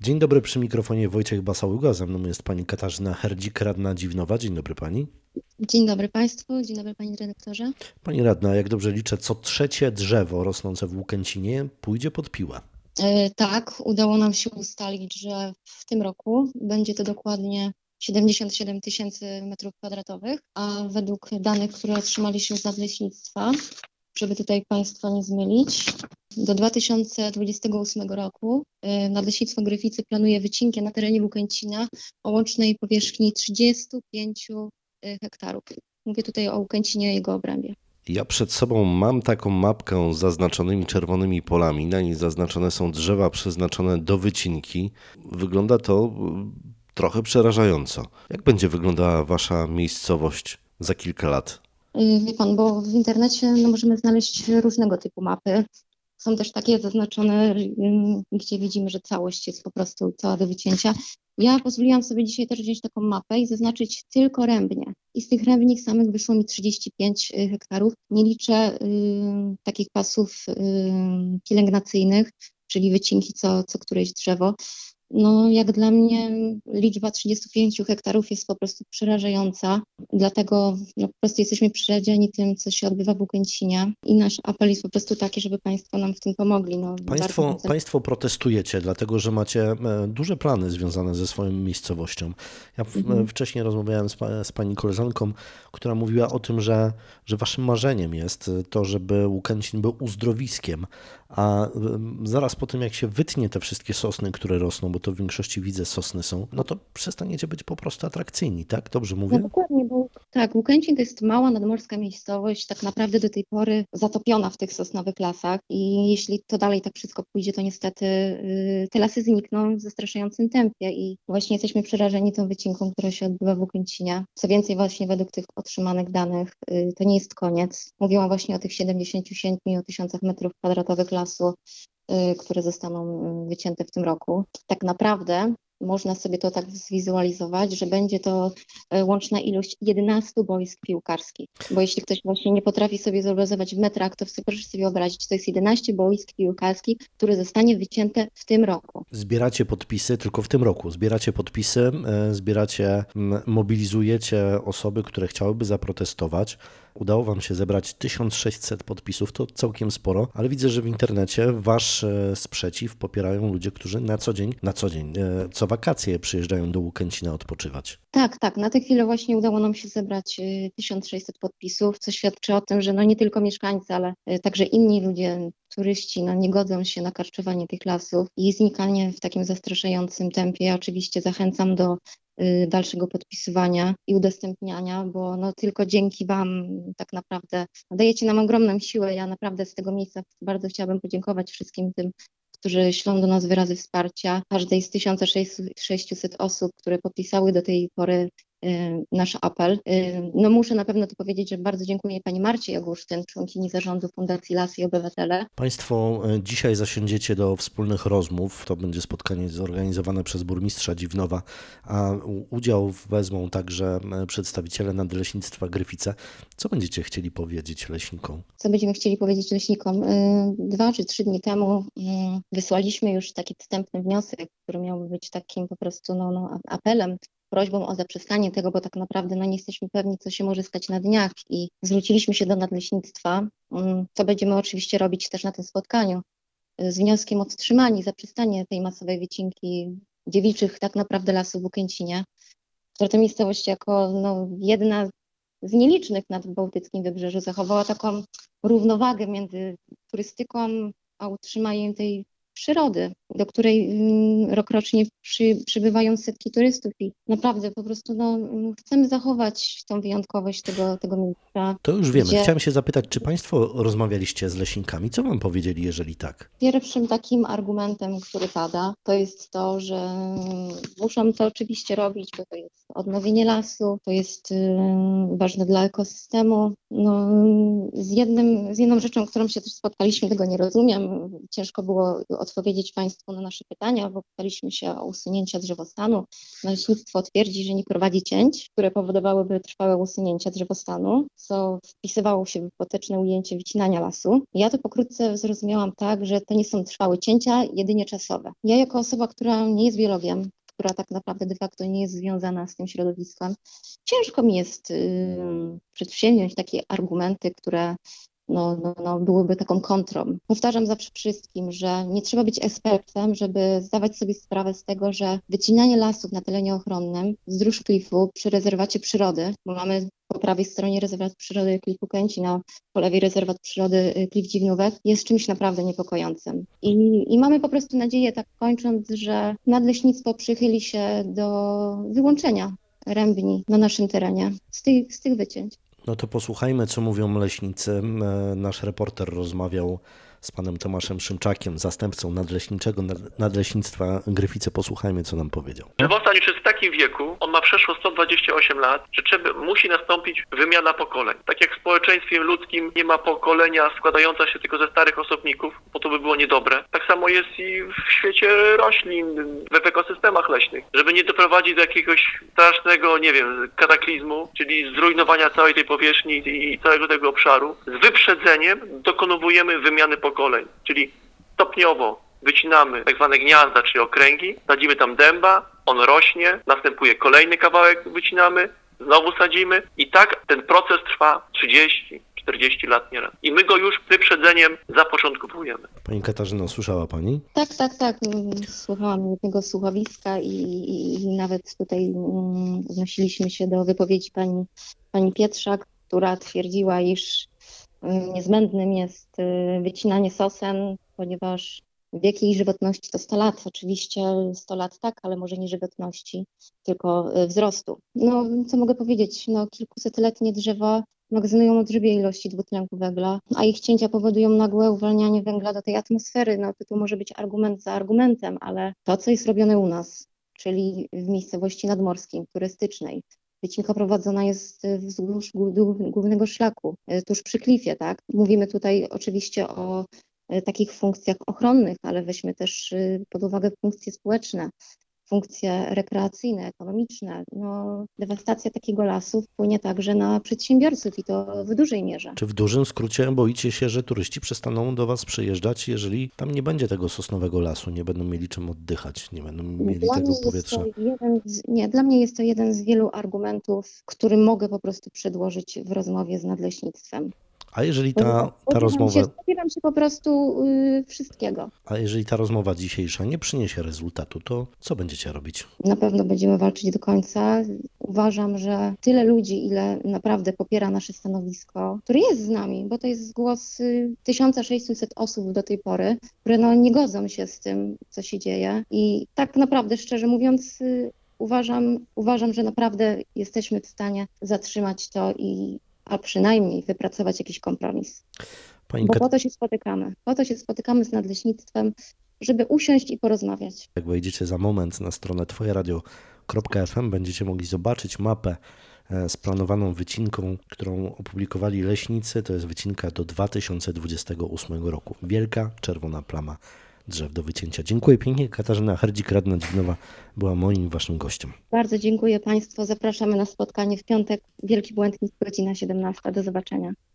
Dzień dobry, przy mikrofonie Wojciech Basaługa, ze mną jest pani Katarzyna Herdzik, radna Dziwnowa. Dzień dobry pani. Dzień dobry Państwu, dzień dobry Panie Redaktorze. Pani radna, jak dobrze liczę, co trzecie drzewo rosnące w Łukęcinie pójdzie pod piłę. Tak, udało nam się ustalić, że w tym roku będzie to dokładnie 77 tysięcy metrów kwadratowych, a według danych, które otrzymaliśmy z nadleśnictwa, żeby tutaj Państwa nie zmylić, do 2028 roku Nadleśnictwo Gryficy planuje wycinkę na terenie Łukęcina o łącznej powierzchni 35 hektarów. Mówię tutaj o Łukęcinie i jego obrębie. Ja przed sobą mam taką mapkę z zaznaczonymi czerwonymi polami. Na niej zaznaczone są drzewa przeznaczone do wycinki. Wygląda to trochę przerażająco. Jak będzie wyglądała wasza miejscowość za kilka lat? Wie pan, bo w internecie możemy znaleźć różnego typu mapy. Są też takie zaznaczone, gdzie widzimy, że całość jest po prostu cała do wycięcia. Ja pozwoliłam sobie dzisiaj też wziąć taką mapę i zaznaczyć tylko Rębnie. I z tych Rębni samych wyszło mi 35 hektarów. Nie liczę takich pasów pielęgnacyjnych, czyli wycinki co któreś drzewo. No, jak dla mnie liczba 35 hektarów jest po prostu przerażająca, dlatego po prostu jesteśmy przerażeni tym, co się odbywa w Łukęcinie i nasz apel jest po prostu taki, żeby Państwo nam w tym pomogli. No, bardzo Państwo protestujecie, dlatego że macie duże plany związane ze swoją miejscowością. Ja Mhm. wcześniej rozmawiałem z pani koleżanką, która mówiła o tym, że waszym marzeniem jest to, żeby Łukęcin był uzdrowiskiem, a zaraz po tym, jak się wytnie te wszystkie sosny, które rosną, bo to w większości widzę sosny są, no to przestaniecie być po prostu atrakcyjni, tak? Dobrze No mówię? dokładnie, bo tak, Łukęcin to jest mała nadmorska miejscowość, tak naprawdę do tej pory zatopiona w tych sosnowych lasach i jeśli to dalej tak wszystko pójdzie, to niestety te lasy znikną w zastraszającym tempie i właśnie jesteśmy przerażeni tą wycinką, która się odbywa w Łukęcinie. Co więcej, właśnie według tych otrzymanych danych, to nie jest koniec. Mówiłam właśnie o tych 77 tysiącach metrów kwadratowych lasu, które zostaną wycięte w tym roku. Tak naprawdę można sobie to tak zwizualizować, że będzie to łączna ilość 11 boisk piłkarskich. Bo jeśli ktoś właśnie nie potrafi sobie zobrazować w metrach, to proszę sobie wyobrazić, to jest 11 boisk piłkarskich, które zostanie wycięte w tym roku. Zbieracie podpisy, tylko w tym roku zbieracie podpisy, mobilizujecie osoby, które chciałyby zaprotestować. Udało wam się zebrać 1600 podpisów, to całkiem sporo, ale widzę, że w internecie wasz sprzeciw popierają ludzie, którzy co wakacje przyjeżdżają do Łukęcina odpoczywać. Tak, tak. Na tę chwilę właśnie udało nam się zebrać 1600 podpisów, co świadczy o tym, że no nie tylko mieszkańcy, ale także inni ludzie, turyści, no nie godzą się na karczowanie tych lasów i znikanie w takim zastraszającym tempie. Ja oczywiście zachęcam do dalszego podpisywania i udostępniania, bo no tylko dzięki Wam tak naprawdę dajecie nam ogromną siłę. Ja naprawdę z tego miejsca bardzo chciałabym podziękować wszystkim tym, którzy ślą do nas wyrazy wsparcia. Każdej z 1600 osób, które podpisały do tej pory nasz apel. No muszę na pewno to powiedzieć, że bardzo dziękuję pani Marcie Jagusztyn, członkini zarządu Fundacji Lasy i Obywatele. Państwo dzisiaj zasiądziecie do wspólnych rozmów. To będzie spotkanie zorganizowane przez burmistrza Dziwnowa, a udział wezmą także przedstawiciele Nadleśnictwa Gryfice. Co będziecie chcieli powiedzieć leśnikom? Co będziemy chcieli powiedzieć leśnikom? 2 czy 3 dni temu wysłaliśmy już taki wstępny wniosek, który miałby być takim po prostu apelem, prośbą o zaprzestanie tego, bo tak naprawdę no, nie jesteśmy pewni, co się może stać na dniach i zwróciliśmy się do nadleśnictwa, co będziemy oczywiście robić też na tym spotkaniu, z wnioskiem o wstrzymanie, zaprzestanie tej masowej wycinki dziewiczych tak naprawdę lasów w Łukęcinie, która to miejscowość jako no, jedna z nielicznych na tym bałtyckim wybrzeżu zachowała taką równowagę między turystyką a utrzymaniem tej przyrody, do której rokrocznie przybywają setki turystów i naprawdę po prostu no, chcemy zachować tą wyjątkowość tego miejsca, To już wiemy. gdzie Chciałem się zapytać, czy Państwo rozmawialiście z leśnikami? Co Wam powiedzieli, jeżeli tak? pierwszym takim argumentem, który pada, to jest to, że muszą to oczywiście robić, bo to jest odnowienie lasu, to jest ważne dla ekosystemu. No, z jedną rzeczą, którą się też spotkaliśmy, tego nie rozumiem. Ciężko było odpowiedzieć Państwu na nasze pytania, bo pytaliśmy się o usunięcia drzewostanu. Leśnictwo twierdzi, że nie prowadzi cięć, które powodowałyby trwałe usunięcie drzewostanu, co wpisywało się w hipoteczne ujęcie wycinania lasu. Ja to pokrótce zrozumiałam tak, że to nie są trwałe cięcia, jedynie czasowe. Ja jako osoba, która nie jest biologiem, która tak naprawdę de facto nie jest związana z tym środowiskiem, ciężko mi jest przedsięwziąć takie argumenty, które byłyby taką kontrą. Powtarzam zawsze wszystkim, że nie trzeba być ekspertem, żeby zdawać sobie sprawę z tego, że wycinanie lasów na terenie ochronnym wzdłuż klifu przy rezerwacie przyrody, bo mamy po prawej stronie rezerwat przyrody Klifu Kęcina, po lewej rezerwat przyrody Klif Dziwnówek, jest czymś naprawdę niepokojącym. I mamy po prostu nadzieję, tak kończąc, że nadleśnictwo przychyli się do wyłączenia rębni na naszym terenie z tych wycięć. No to posłuchajmy, co mówią leśnicy. Nasz reporter rozmawiał z panem Tomaszem Szymczakiem, zastępcą nadleśniczego Nadleśnictwa Gryfice. Posłuchajmy, co nam powiedział. Drzewostan już jest w takim wieku, on ma przeszło 128 lat, że musi nastąpić wymiana pokoleń. Tak jak w społeczeństwie ludzkim nie ma pokolenia składająca się tylko ze starych osobników, bo to by było niedobre. Tak samo jest i w świecie roślin, w ekosystemach leśnych. Żeby nie doprowadzić do jakiegoś strasznego, kataklizmu, czyli zrujnowania całej tej powierzchni i całego tego obszaru, z wyprzedzeniem dokonujemy wymiany pokoleń, czyli stopniowo wycinamy tak zwane gniazda, czy okręgi, sadzimy tam dęba, on rośnie, następuje kolejny kawałek, wycinamy, znowu sadzimy i tak ten proces trwa 30-40 lat nieraz. I my go już wyprzedzeniem zapoczątkowujemy. Pani Katarzyno, słyszała pani? Tak. Słuchałam jednego słuchowiska i nawet tutaj odnosiliśmy się do wypowiedzi pani Pietrzak, która twierdziła, iż niezbędnym jest wycinanie sosen, ponieważ wiek jej żywotności to 100 lat. Oczywiście 100 lat tak, ale może nie żywotności, tylko wzrostu. Co mogę powiedzieć? Kilkusetletnie drzewa magazynują olbrzymie ilości dwutlenku węgla, a ich cięcia powodują nagłe uwalnianie węgla do tej atmosfery. To może być argument za argumentem, ale to, co jest robione u nas, czyli w miejscowości nadmorskiej, turystycznej, wycinka prowadzona jest wzdłuż głównego szlaku, tuż przy klifie, tak? Mówimy tutaj oczywiście o takich funkcjach ochronnych, ale weźmy też pod uwagę funkcje społeczne, funkcje rekreacyjne, ekonomiczne. Dewastacja takiego lasu wpłynie także na przedsiębiorców i to w dużej mierze. Czy w dużym skrócie boicie się, że turyści przestaną do was przyjeżdżać, jeżeli tam nie będzie tego sosnowego lasu, nie będą mieli czym oddychać, nie będą mieli tego powietrza? Dla mnie jest to jeden z wielu argumentów, który mogę po prostu przedłożyć w rozmowie z nadleśnictwem. A jeżeli ta rozmowa... Spodziewam się po prostu wszystkiego. A jeżeli ta rozmowa dzisiejsza nie przyniesie rezultatu, to co będziecie robić? Na pewno będziemy walczyć do końca. Uważam, że tyle ludzi, ile naprawdę popiera nasze stanowisko, które jest z nami, bo to jest głos 1600 osób do tej pory, które nie godzą się z tym, co się dzieje. I tak naprawdę, szczerze mówiąc, uważam, że naprawdę jesteśmy w stanie zatrzymać to a przynajmniej wypracować jakiś kompromis. Po to się spotykamy. Po to się spotykamy z nadleśnictwem, żeby usiąść i porozmawiać. Jak wejdziecie za moment na stronę twojeradio.fm, będziecie mogli zobaczyć mapę z planowaną wycinką, którą opublikowali leśnicy. To jest wycinka do 2028 roku. Wielka czerwona plama drzew do wycięcia. Dziękuję pięknie. Katarzyna Herdzik, radna Dziwnowa, była moim waszym gościem. Bardzo dziękuję Państwu. Zapraszamy na spotkanie w piątek. Wielki Błędnik, godzina 17. Do zobaczenia.